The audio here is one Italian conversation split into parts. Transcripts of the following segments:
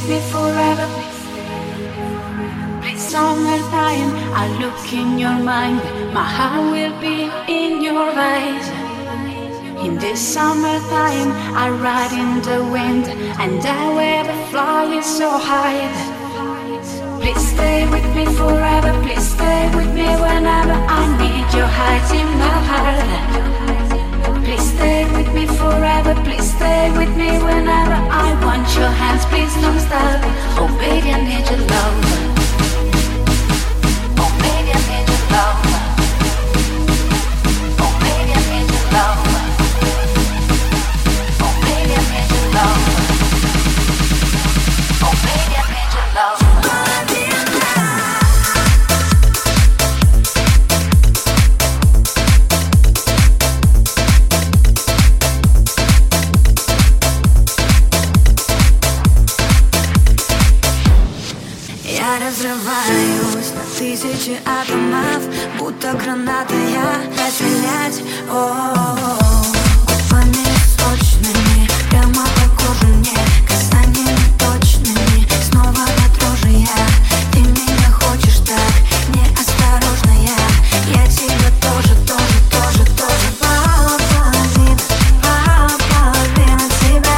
me forever. Please, summertime, I look in your mind. My heart will be in your eyes. In this summertime, I ride in the wind, and I wear the flowers so high. Please stay with me forever. Please stay with me whenever I need your heart in my heart. Please stay with me forever. Please stay with me whenever I want your hands. Please don't stop. Oh baby, I need your love. Oh baby, I need your love. Oh baby, I need your love. Oh baby, I need your love. Oh baby, I need your love. Я разрываюсь на тысячи атомов, будто граната я расстрелять. Губами сочными, прямо по коже мне, касаниями точными, снова на дрожи я. Ты меня хочешь так, неосторожная. Я тебя тоже, тоже, тоже, тоже. Половина тебя.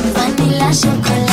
vanilla chocolate.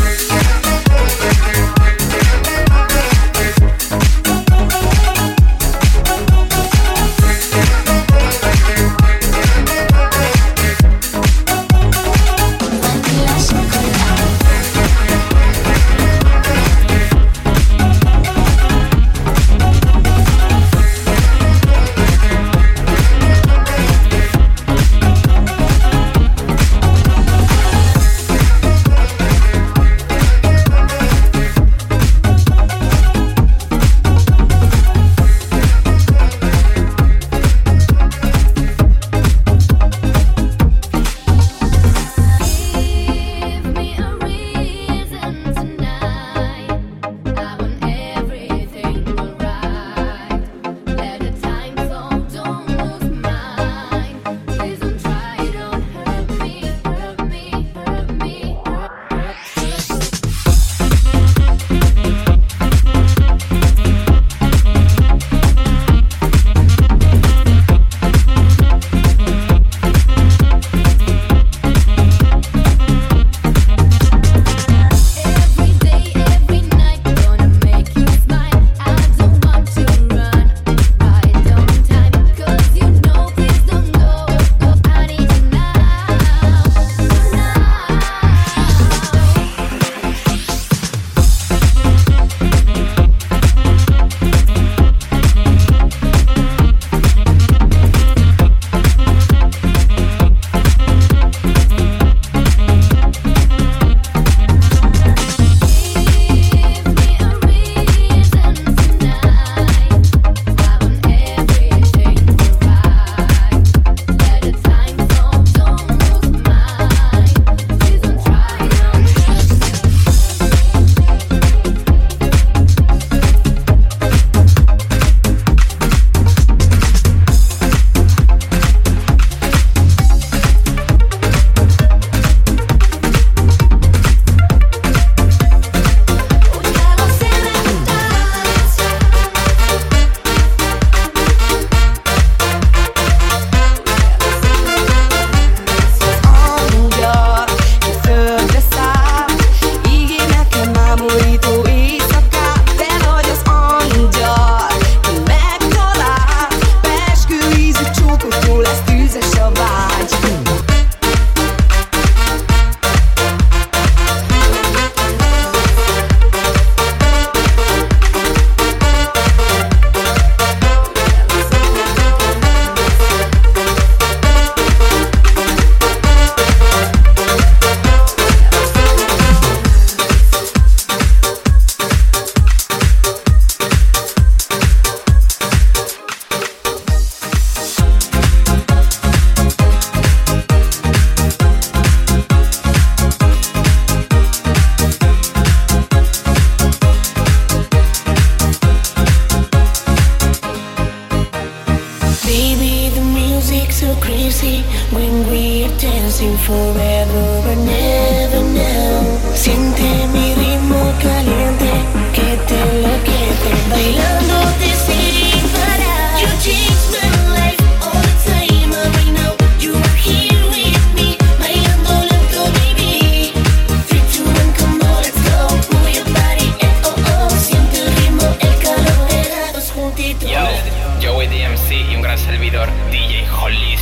forever and never now. Siente mi ritmo caliente que te enloquece, bailándote sin parar. You changed my life all the time, right now you are here with me, bailando lento baby. 3, 2, 1, come on, let's go. Move your body, oh oh. Siente el ritmo, el calor, pegados juntitos. Yo, Joey DMC y un gran servidor, DJ Hollis.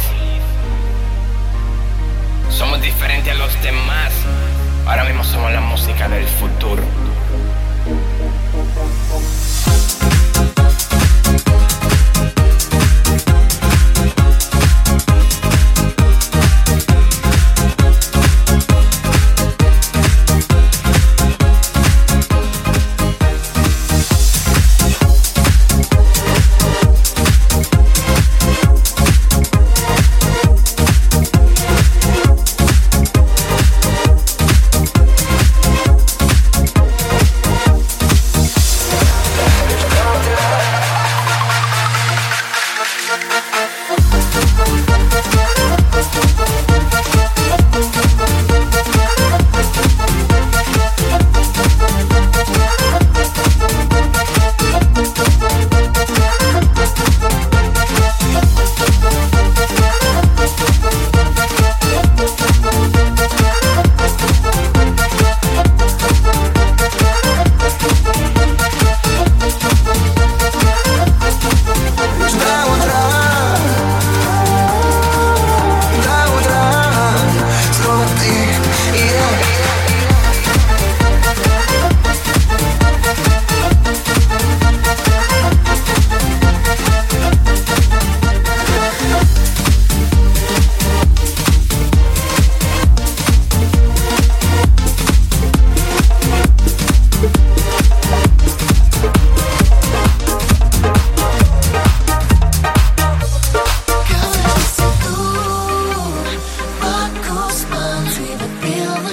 Somos diferentes a los demás. Ahora mismo somos la música del futuro.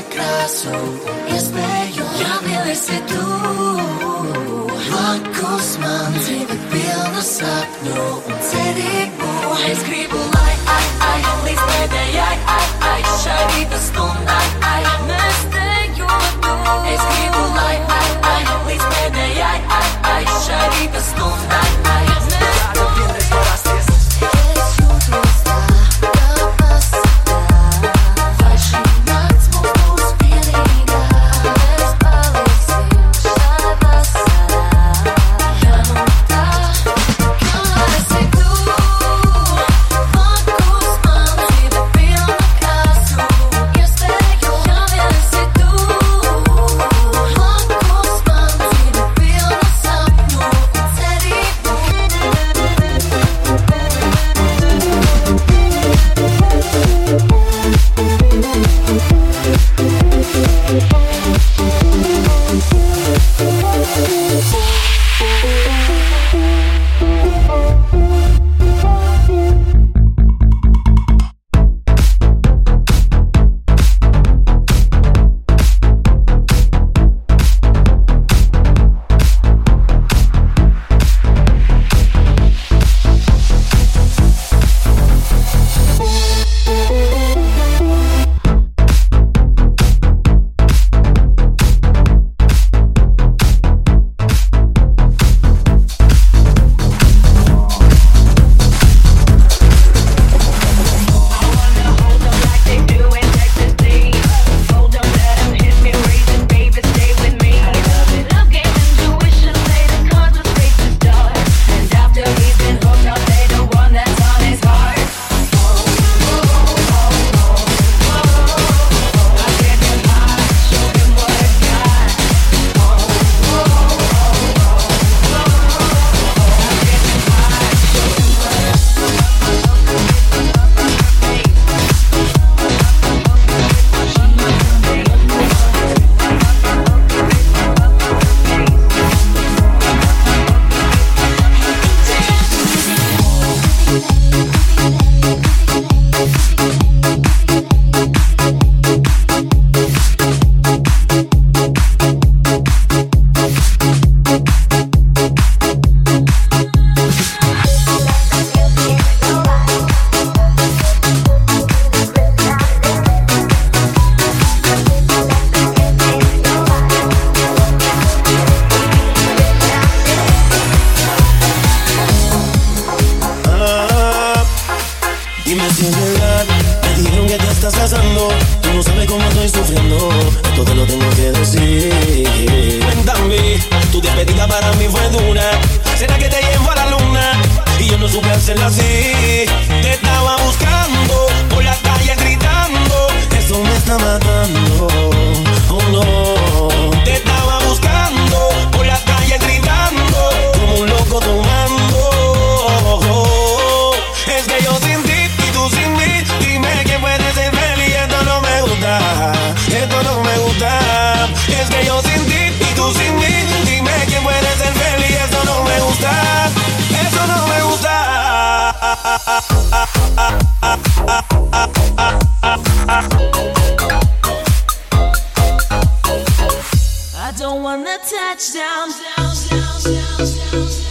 красу из бою. Явилась и tu Locus man, тебе pilnu sapņu un cerību. Es gribu, lai līdz pēdējai šai rīta stundai mēs dejotu. Es gribu, lai līdz pēdējai šai rīta stundai mēs dejotu. Es jūtos tā, kā pasaka, vai šī nakts mums būs vienīgā. Mēs paliksim šai vasarā, ja nu tā, kā esi tu. Locus man, dzīve pilna krāsu, iespēju, ja esi tu. Locus man, dzīve pilna sapņu un cerību. Y me siento llegar, me dijeron que te estás casando. Tú no sabes cómo estoy sufriendo, esto te lo tengo que decir. Cuéntame, tu despedida para mí fue dura. ¿Será que te llevo a la luna? Y yo no supe hacerlo así. Te estaba buscando, por las calles gritando. Eso me está matando, oh no. Te estaba buscando, por las calles gritando, como un loco tomando. Es que yo sin ti y tú sin mí, dime que puedes ser feliz. Esto no me gusta, esto no me gusta. Es que yo sin ti y tú sin mí, dime que puedes ser feliz. Esto no me gusta, esto no me gusta. I don't wanna touch down, down, down, down, down.